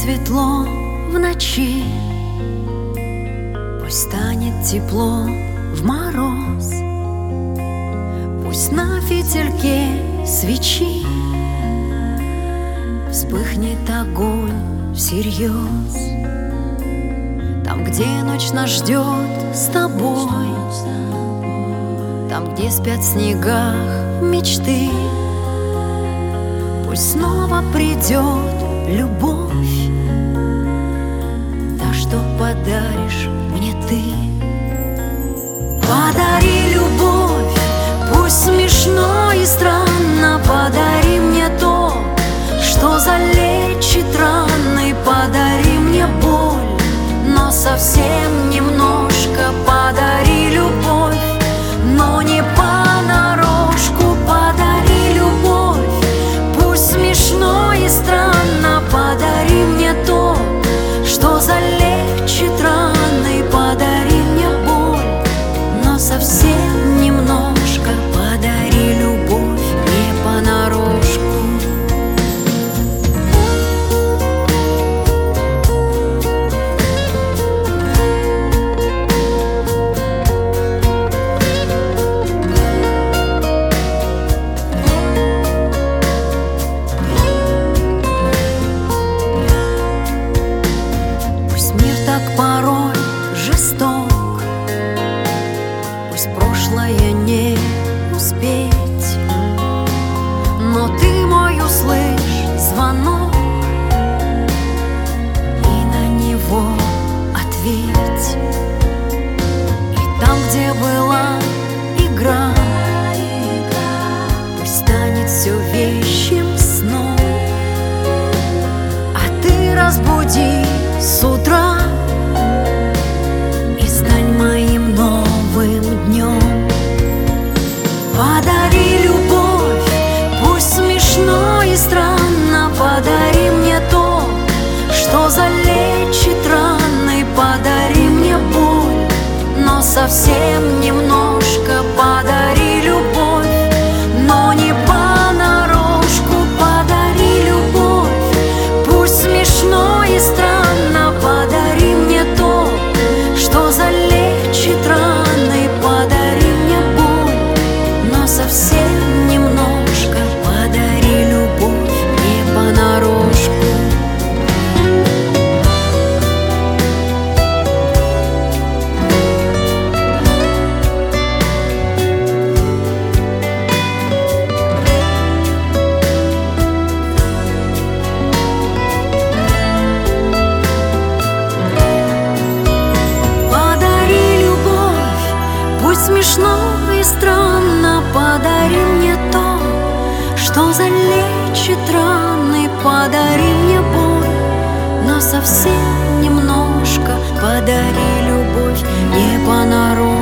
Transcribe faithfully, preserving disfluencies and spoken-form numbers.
светло в ночи, пусть станет тепло в мороз, пусть на фитильке свечи вспыхнет огонь всерьез. Там, где ночь нас ждет с тобой, там, где спят в снегах мечты, пусть снова придет любовь, та, что подаришь мне ты. Подари любовь, пусть смешно и странно, подари мне то, что залечит раны, подари мне боль, но совсем немножко. Подари любовь, но не понарошку. Подари любовь, пусть смешно и странно, подари мне то, что залечит раны, подари мне боль, но совсем немножко. Подари любовь не понарошку. Порой жесток, пусть прошлое не успеть, но ты мой услышь звонок и на него ответь. И там, где была игра, пусть станет все вещим сном, а ты разбуди с утра и стань моим новым днем. Подари любовь, пусть смешно и странно, подари мне то, что залечит раны, подари мне боль, но совсем немножко. Подари любовь, но не понарошку. Подари любовь, пусть смешно и странно, подари мне то, что залечит раны, подари мне боль, но совсем немножко. Подари любовь не понарошку. Смешно и странно, подари мне то, что залечит раны, подари мне боль, но совсем немножко. Подари любовь не понарошку.